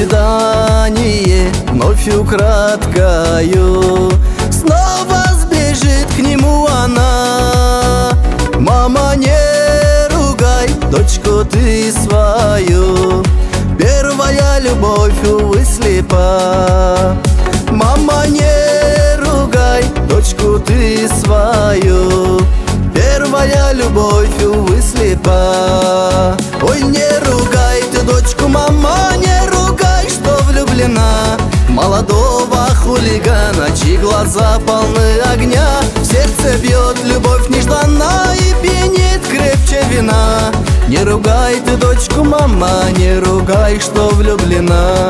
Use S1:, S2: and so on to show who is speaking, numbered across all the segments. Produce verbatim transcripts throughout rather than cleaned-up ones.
S1: свидание вновь украдкою. Снова сбежит к нему она. Мама, не ругай дочку ты свою, первая любовь, увы, слепа. Мама, не ругай дочку ты свою, первая любовь, увы, слепа. Ой, не ругай ты дочку, мама, не ругай, что влюблена в молодого хулигана, чьи глаза полны огня. В сердце бьет любовь нежданна и пьянит крепче вина. Не ругай ты дочку, мама, не ругай, что влюблена.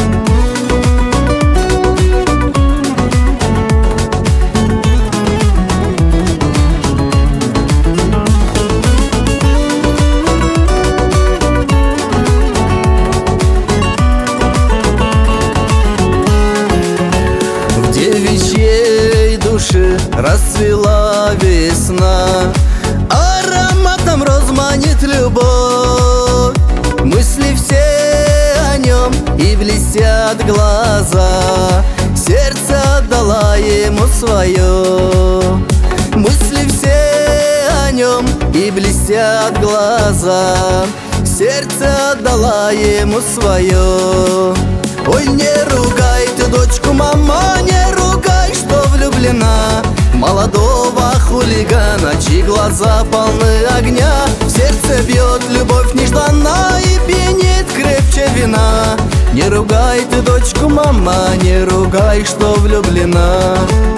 S1: В девичьей душе расцвела весна, ароматом роз манит любовь. Мысли все о нем и блестят глаза, сердце отдала ему свое. Мысли все о нем и блестят глаза, сердце отдала ему свое. Ой, не ругай ты дочку, мама, не ругай, что влюблена в молодого хулигана, чьи глаза полны огня. В сердце бьет любовь нежданна и пьянит крепче вина. Не ругай ты дочку, мама, не ругай, что влюблена.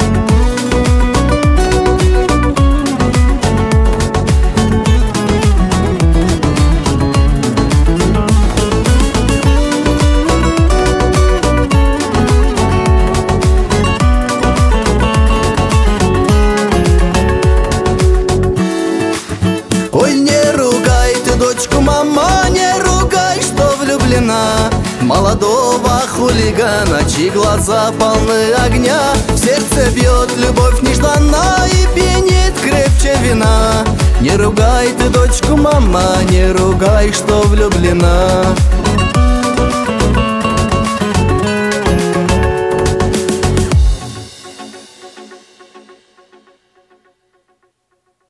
S1: Ой, не ругай ты дочку, мама, не ругай, что влюблена в молодого хулигана, чьи глаза полны огня. В сердце бьет любовь нежданна и пьянит крепче вина. Не ругай ты дочку, мама, не ругай, что влюблена.